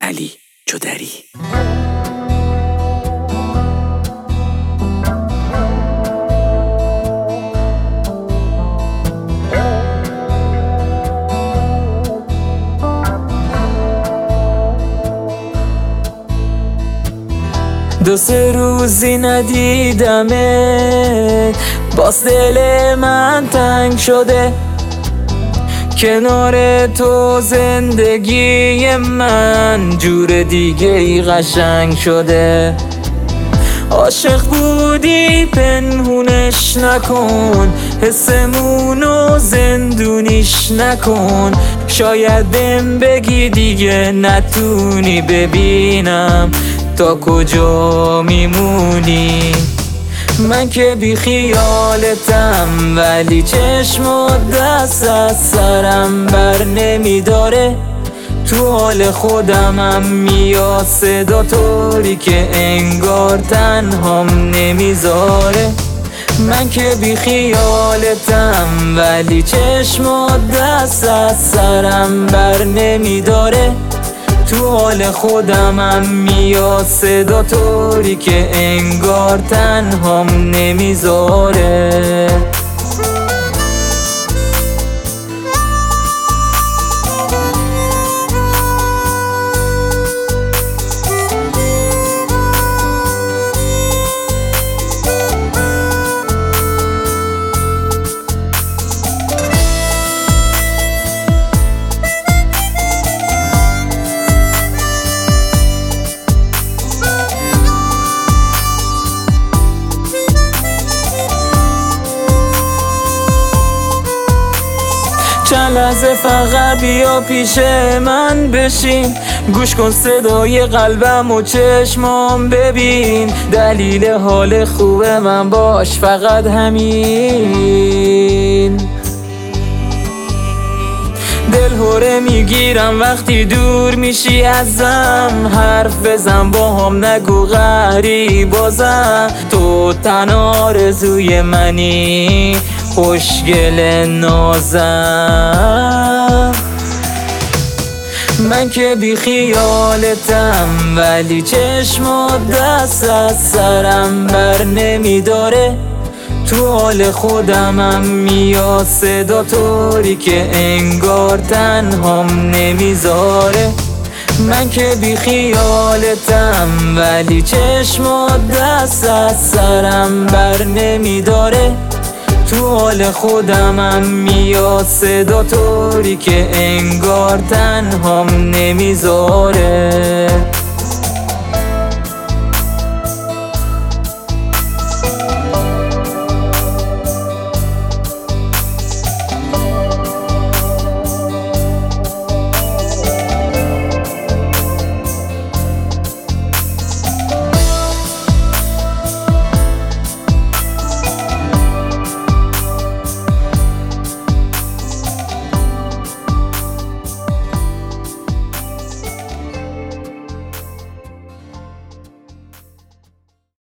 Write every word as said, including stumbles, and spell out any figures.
علی جدری. دو سه روزی ندیدمت، باز دل من تنگ شده. کنار تو زندگی من جور دیگه ای قشنگ شده. عاشق بودی پنهونش نکن، حسمونو زندونیش نکن. شاید بهم بگی دیگه نتونی، ببینم تا کجا میمونی. من که بی خیالتم، ولی چشم و دست از سرم بر نمیداره. تو حال خودمم میاد صدا طوری که انگار تنهام نمیذاره. من که بی خیالتم، ولی چشم و دست از سرم بر نمیداره. تو حال خودمم میاد صدا طوری که انگار تنهام نمیذاره. چند لحظه فقط بیا پیش من بشین، گوش کن صدای قلبم و چشمام ببین. دلیل حال خوب من باش، فقط همین. دل هوره میگیرم وقتی دور میشی ازم. حرف بزن با هم نگو قهری بازم. تو تنها آرزوی منی، خوشگل نازم. من که بی خیالتم، ولی چشم و دست از سرم بر نمیداره. تو حال خودمم میاد صدا طوری که انگار تنهام نمیذاره. من که بی خیالتم، ولی چشم و دست از سرم بر نمیداره. تو حال خودمم میاد صدا طوری که انگار تنهام نمیذاره.